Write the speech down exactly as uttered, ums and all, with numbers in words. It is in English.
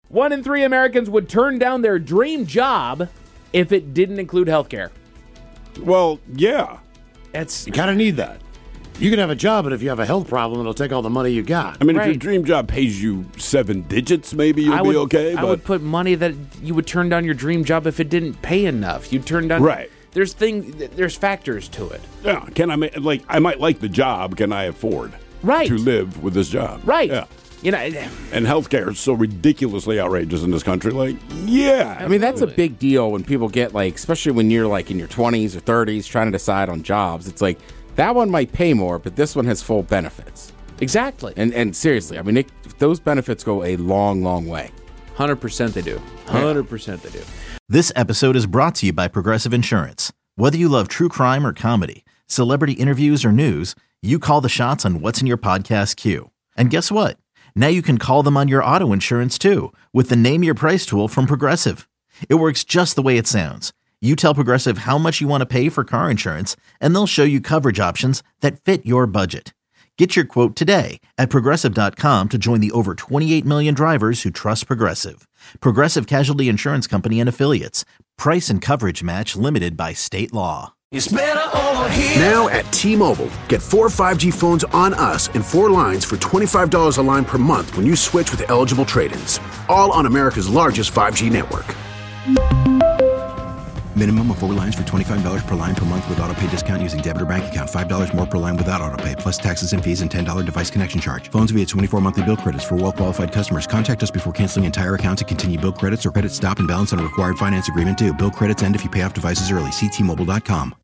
One in three Americans would turn down their dream job if it didn't include healthcare. Well, yeah. That's You kind of need that. You can have a job, but if you have a health problem, it'll take all the money you got. I mean, Right. if your dream job pays you seven digits, maybe you'll I be would, okay. I but would put money that you would turn down your dream job if it didn't pay enough. You'd turn down. Right. There's thing. There's factors to it. yeah, can I ma- like? I might like the job. Can I afford Right. to live with this job? Right. Yeah. You know. And healthcare is so ridiculously outrageous in this country. Like, yeah. I mean, that's a big deal when people get like, especially when you're like in your twenties or thirties trying to decide on jobs. It's like that one might pay more, but this one has full benefits. Exactly. And and seriously, I mean, it, those benefits go a long, long way. one hundred percent they do. one hundred percent they do. This episode is brought to you by Progressive Insurance. Whether you love true crime or comedy, celebrity interviews or news, you call the shots on what's in your podcast queue. And guess what? Now you can call them on your auto insurance too with the Name Your Price tool from Progressive. It works just the way it sounds. You tell Progressive how much you want to pay for car insurance, and they'll show you coverage options that fit your budget. Get your quote today at Progressive dot com to join the over twenty-eight million drivers who trust Progressive. Progressive Casualty Insurance Company and Affiliates. Price and coverage match limited by state law. Now at T-Mobile, get four five G phones on us and four lines for twenty-five dollars a line per month when you switch with eligible trade-ins. All on America's largest five G network. Minimum of four lines for twenty-five dollars per line per month with auto pay discount using debit or bank account. five dollars more per line without auto pay, plus taxes and fees and ten dollars device connection charge. Phones via twenty-four monthly bill credits for well-qualified customers. Contact us before canceling entire account to continue bill credits or credit stop and balance on required finance agreement due. Bill credits end if you pay off devices early. See T Mobile dot com.